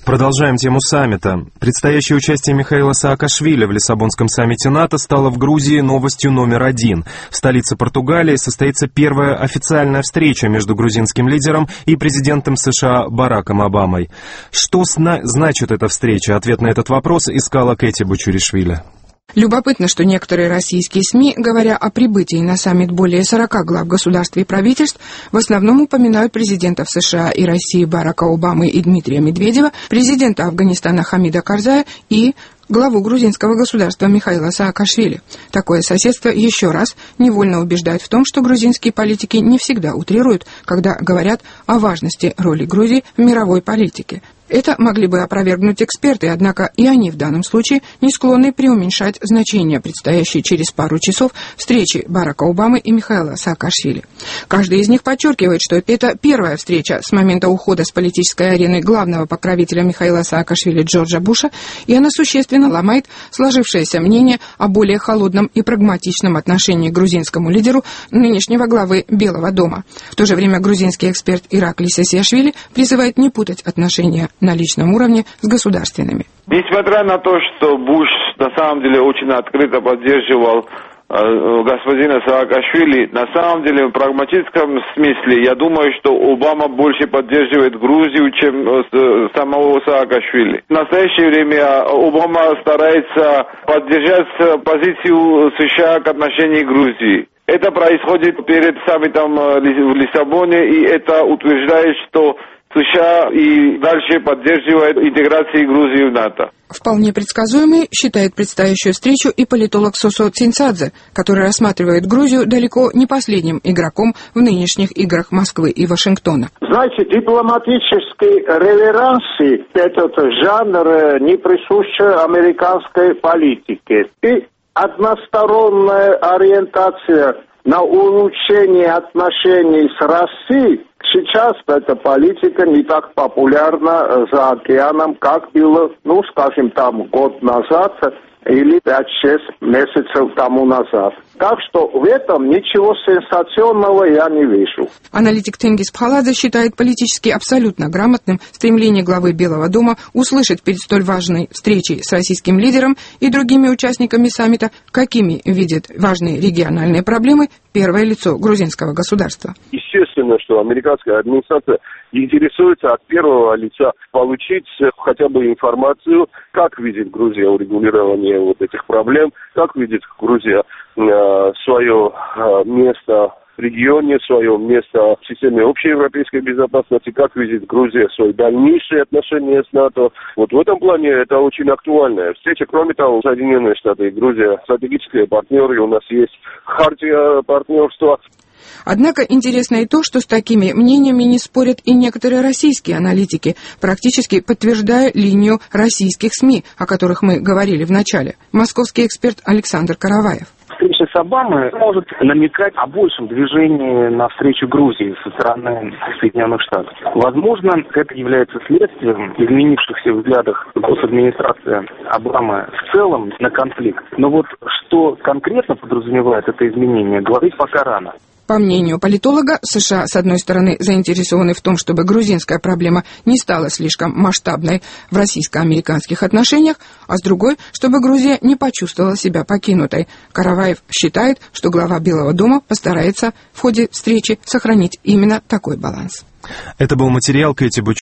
Продолжаем тему саммита. Предстоящее участие Михаила Саакашвили в Лиссабонском саммите НАТО стало в Грузии новостью номер один. В столице Португалии состоится первая официальная встреча между грузинским лидером и президентом США Бараком Обамой. Что значит эта встреча? Ответ на этот вопрос искала Кэти Бучуришвили. Любопытно, что некоторые российские СМИ, говоря о прибытии на саммит более 40 глав государств и правительств, в основном упоминают президентов США и России Барака Обамы и Дмитрия Медведева, президента Афганистана Хамида Карзая и главу грузинского государства Михаила Саакашвили. Такое соседство еще раз невольно убеждает в том, что грузинские политики не всегда утрируют, когда говорят о важности роли Грузии в мировой политике. Это могли бы опровергнуть эксперты, однако и они в данном случае не склонны преуменьшать значение предстоящей через пару часов встречи Барака Обамы и Михаила Саакашвили. Каждый из них подчеркивает, что это первая встреча с момента ухода с политической арены главного покровителя Михаила Саакашвили Джорджа Буша, и она существенно ломает сложившееся мнение о более холодном и прагматичном отношении к грузинскому лидеру нынешнего главы Белого дома. В то же время грузинский эксперт Ираклий Сесиашвили призывает не путать отношения на личном уровне с государственными. Несмотря на то, что Буш на самом деле очень открыто поддерживал господина Саакашвили, на самом деле в прагматическом смысле я думаю, что Обама больше поддерживает Грузию, чем самого Саакашвили. В настоящее время Обама старается поддержать позицию США к отношению к Грузии. Это происходит перед саммитом в Лиссабоне, и это утверждает, что США и дальше поддерживает интеграцию Грузии в НАТО. Вполне предсказуемой считает предстоящую встречу и политолог Сосо Цинцадзе, который рассматривает Грузию далеко не последним игроком в нынешних играх Москвы и Вашингтона. Знаете, дипломатические реверансы – этот жанр не присущ американской политике. И односторонняя ориентация на улучшение отношений с Россией. Сейчас эта политика не так популярна за океаном, как было, скажем, год назад или 5-6 месяцев тому назад. Так что в этом ничего сенсационного я не вижу. Аналитик Тенгиз Пхаладзе считает политически абсолютно грамотным стремление главы Белого дома услышать перед столь важной встречей с российским лидером и другими участниками саммита, какими видит важные региональные проблемы первое лицо грузинского государства. Естественно, что американская администрация интересуется от первого лица получить хотя бы информацию, как видит Грузия урегулирование этих проблем, как видит Грузия свое место в регионе, свое место в системе общеевропейской безопасности, как видит Грузия свои дальнейшие отношения с НАТО. В этом плане это очень актуальная встреча. Кроме того, Соединенные Штаты и Грузия стратегические партнеры, у нас есть хартия партнерства. Однако интересно и то, что с такими мнениями не спорят и некоторые российские аналитики, практически подтверждая линию российских СМИ, о которых мы говорили в начале. Московский эксперт Александр Караваев. Встреча с Обамой может намекать о большем движении навстречу Грузии со стороны Соединенных Штатов. Возможно, это является следствием изменившихся взглядов госадминистрации Обамы в целом на конфликт. Но что конкретно подразумевает это изменение, говорить пока рано. По мнению политолога, США, с одной стороны, заинтересованы в том, чтобы грузинская проблема не стала слишком масштабной в российско-американских отношениях, а с другой, чтобы Грузия не почувствовала себя покинутой. Караваев считает, что глава Белого дома постарается в ходе встречи сохранить именно такой баланс. Это был материал Кэти Бучуришвили.